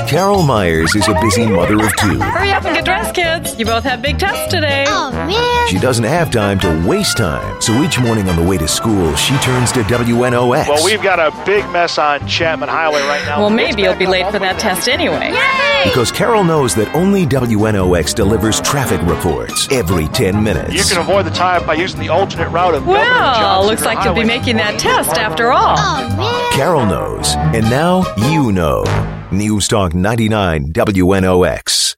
Carol Myers is a busy mother of two. Hurry up and get dressed, kids. You both have big tests today. Oh, man. She doesn't have time to waste time, so each morning on the way to school, she turns to WNOX. Well, we've got a big mess on Chapman Highway right now. Well, maybe you'll be late for that test anyway. Yay! Because Carol knows that only WNOX delivers traffic reports every 10 minutes. You can avoid the time by using the alternate route of Governor Well, Johnson looks like you'll be Highway. making that test after all. Oh, man. Carol knows, and now you know. News Talk 99 WNOX.